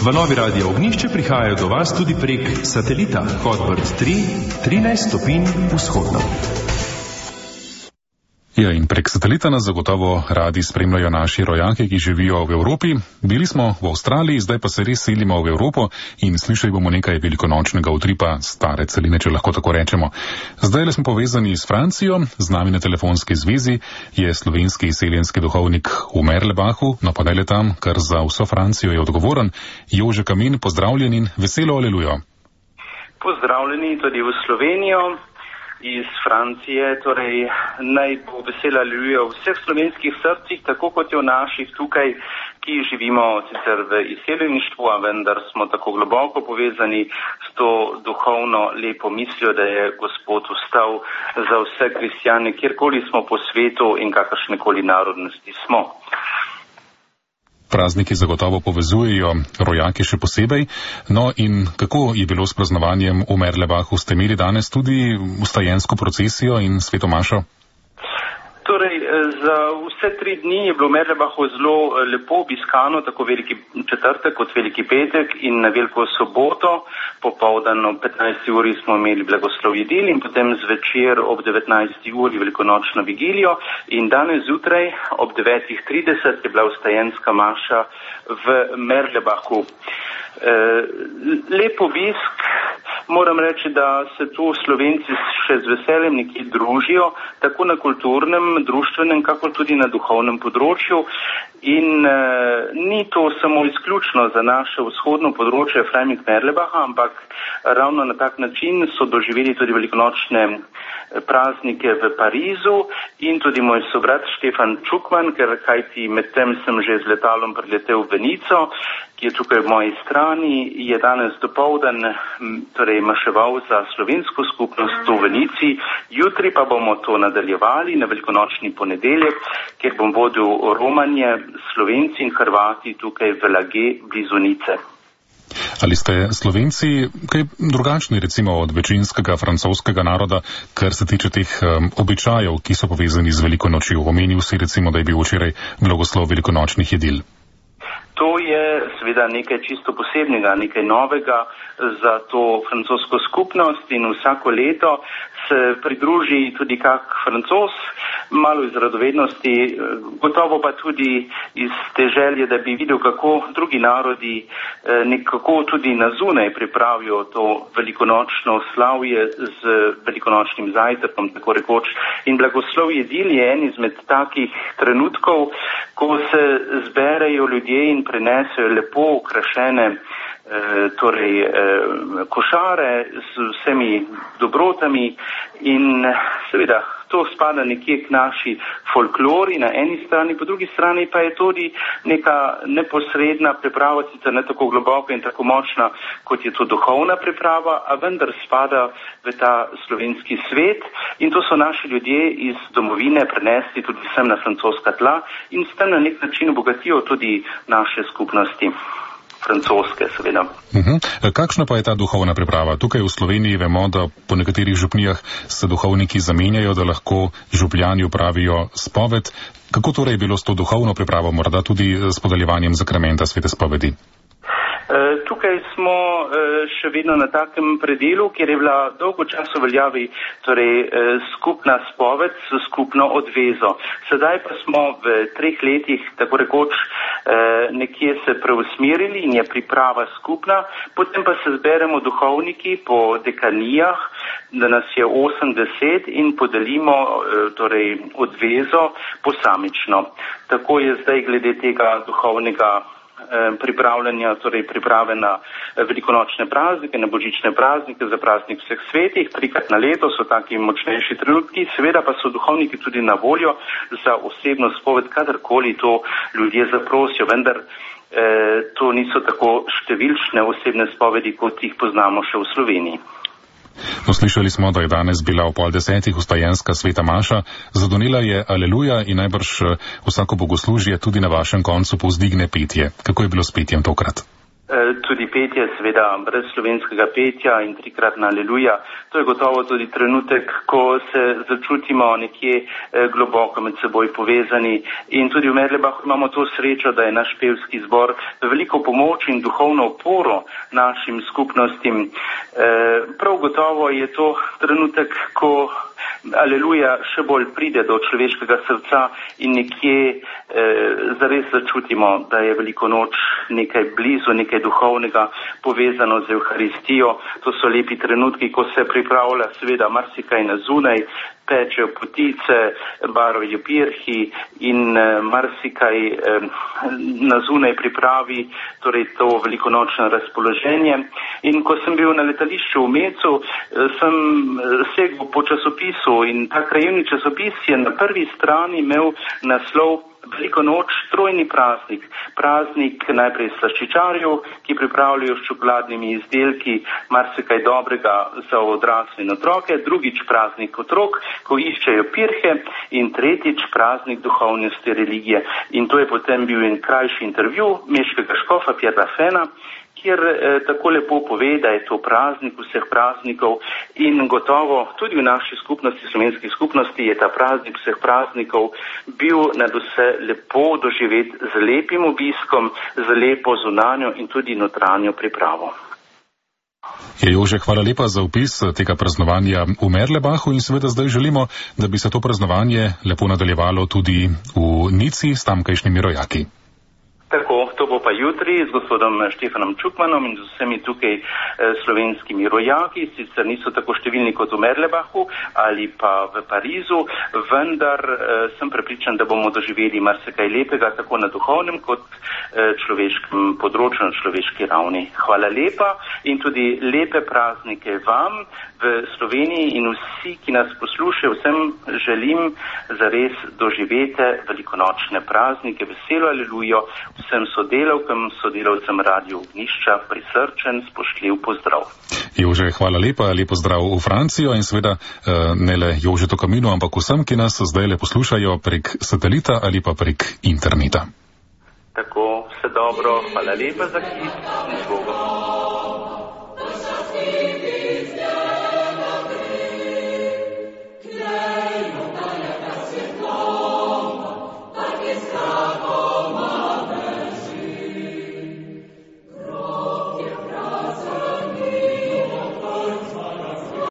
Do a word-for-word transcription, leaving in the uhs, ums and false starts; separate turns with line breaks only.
Valovi Radia Ognjišče prihajajo do vas tudi prek satelita Hotbird tri, trinajst stopinj vzhodno.
Ja, in prek satelita nas zagotovo radi spremljajo naši rojaki, ki živijo v Evropi. Bili smo v Avstraliji, zdaj pa se res selimo v Evropo in slišali bomo nekaj velikonočnega utripa stare celine, če lahko tako rečemo. Zdaj le smo povezani s Francijo, z nami na telefonski zvezi je slovenski izseljenski duhovnik v Merlebachu, no pa ne le tam, kar za vso Francijo je odgovoren. Jože Kamin, pozdravljen in veselo alelujo.
Pozdravljeni tudi v Slovenijo. Iz Francije, torej naj bo vesela aleluja v vseh slovenskih srcih, tako kot je v naših tukaj, ki živimo sicer v izseljeništvu, a vendar smo tako globoko povezani s to duhovno lepo mislijo, da je Gospod vstal za vse kristjane, kjerkoli smo po svetu in kakršnekoli narodnosti smo.
Prazniki zagotovo povezujejo rojake še posebej. No in kako je bilo s praznovanjem v Merlebachu? Ste imeli danes tudi vstajensko procesijo in sveto mašo?
Torej, za vse tri dni je bilo v Merlebachu zelo lepo obiskano, tako veliki četrtek kot veliki petek in na veliko soboto. Popoldan ob petnajsti uri smo imeli blagoslov jedil in potem zvečer ob devetnajsti uri velikonočno vigilijo in danes zjutraj ob devetih trideset je bila vstajenska maša v Merlebachu. E, lep obisk, moram reči, da se tu Slovenci še z veseljem nekje družijo, tako na kulturnem, društvenem, kako tudi na duhovnem področju. In e, ni to samo izključno za naše vzhodno področje Freiming Merlebacha, ampak ravno na tak način so doživeli tudi velikonočne praznike v Parizu in tudi moj sobrat Štefan Čukman, ker kajti medtem sem že z letalom priletel v Venico, ki je tukaj v moji strani, je danes dopoldan torej maševal za slovensko skupnost v Venici. Jutri pa bomo to nadaljevali na velikonočni ponedeljek, kjer bom vodil romanje Slovenci in Hrvati tukaj v Lage blizu Nice.
Ali ste Slovenci kaj drugačni recimo od večinskega francoskega naroda, kar se tiče teh um, običajev, ki so povezani z veliko nočjo? Omenil si recimo, da je bil včeraj blagoslov velikonočnih jedil.
To je seveda nekaj čisto posebnega, nekaj novega za to francosko skupnost in vsako leto se pridruži tudi kak Francoz, malo iz radovednosti, gotovo pa tudi iz te želje, da bi videl, kako drugi narodi nekako tudi na zunaj pripravijo to velikonočno slavje z velikonočnim zajtrkom, tako rekoč. In blagoslov jedil je en izmed takih trenutkov, ko se zberejo ljudje in prenesejo lepo okrašene torej košare s vsemi dobrotami in seveda to spada nekje k naši folklori na eni strani, po drugi strani pa je tudi neka neposredna priprava, sicer ne tako globoka in tako močna, kot je to duhovna priprava, a vendar spada v ta slovenski svet in to so naši ljudje iz domovine prenesli tudi sem na francoska tla in s tem na nek način obogatijo tudi naše skupnosti. Francoske, seveda.
Uh-huh. Kakšna pa je ta duhovna priprava? Tukaj v Sloveniji vemo, da po nekaterih župnijah se duhovniki zamenjajo, da lahko župljani opravijo spoved. Kako torej je bilo s to duhovno pripravo, morda tudi s podeljevanjem zakramenta svete spovedi?
Tukaj smo še vedno na takem predelu, kjer je bila dolgo časa veljavi torej, skupna spoved s skupno odvezo. Sedaj pa smo v treh letih, tako rekoč, nekje se preusmerili in je priprava skupna, potem pa se zberemo duhovniki po dekanijah, da nas je osemdeset in podelimo torej, odvezo posamično. Tako je zdaj glede tega duhovnega pripravljanja, torej priprave na velikonočne praznike, na božične praznike, za praznik vseh svetih, trikrat na leto so taki močnejši trenutki, seveda pa so duhovniki tudi na voljo za osebno spoved, kadarkoli to ljudje zaprosijo, vendar eh, to niso tako številčne osebne spovedi, kot jih poznamo še v Sloveniji.
No, slišali smo, da je danes bila o pol desetih vstajenska sveta maša, zadonila je aleluja in najbrž vsako bogoslužje tudi na vašem koncu povzdigne petje. Kako je bilo s petjem tokrat?
Tudi petje, seveda brez slovenskega petja in trikratna aleluja. To je gotovo tudi trenutek, ko se začutimo nekje globoko med seboj povezani. In tudi v Merlebahu imamo to srečo, da je naš pevski zbor veliko pomoč in duhovno oporo našim skupnostim. Prav gotovo je to trenutek, ko aleluja še bolj pride do človeškega srca in nekje eh, zares začutimo, da je veliko noč nekaj blizu, nekaj duhovnega povezano z Evharistijo. To so lepi trenutki, ko se pripravlja seveda marsikaj na zunaj, pečejo potice, barvijo pirhi in eh, marsikaj eh, na zunaj pripravi, torej to velikonočno razpoloženje. In ko sem bil na letališču v Mecu, eh, sem segel po časopisu in ta krajevni časopis je na prvi strani imel naslov Veliko noč, trojni praznik. Praznik najprej slaščičarjev, ki pripravljajo s čokoladnimi izdelki marsikaj dobrega za odrasle in otroke, drugič praznik otrok, ko iščejo pirhe in tretjič praznik duhovnosti religije. In to je potem bil en krajši intervju meškega škofa Pjera Fena, kjer eh, tako lepo pove, da je to praznik vseh praznikov in gotovo tudi v naši skupnosti, slovenski skupnosti, je ta praznik vseh praznikov bil nadvse lepo doživet z lepim obiskom, z lepo zunanjo in tudi notranjo pripravo.
Je Jože, hvala lepa za opis tega praznovanja v Merlebahu in seveda zdaj želimo, da bi se to praznovanje lepo nadaljevalo tudi v Nici s tamkajšnjimi rojaki.
Tako, to bo pa jutri z gospodom Štefanom Čukmanom in z vsemi tukaj eh, slovenskimi rojaki, sicer niso tako številni kot v Merlebahu ali pa v Parizu, vendar eh, sem prepričan, da bomo doživeli marsikaj lepega tako na duhovnem kot eh, človeškem področju, na človeški ravni. Hvala lepa in tudi lepe praznike vam v Sloveniji in vsi, ki nas poslušajo, vsem želim zares doživete velikonočne praznike, veselo alelujo, vsem sodelavkam, sodelavcem Radio Ognjišča prisrčen, spoštljiv pozdrav.
Jože, hvala lepa, lepo zdrav v Francijo in seveda ne le Jožetu Kaminu, ampak vsem, ki nas zdaj le poslušajo prek satelita ali pa prek interneta.
Tako, vse dobro, hvala lepa za klic in z Bogom.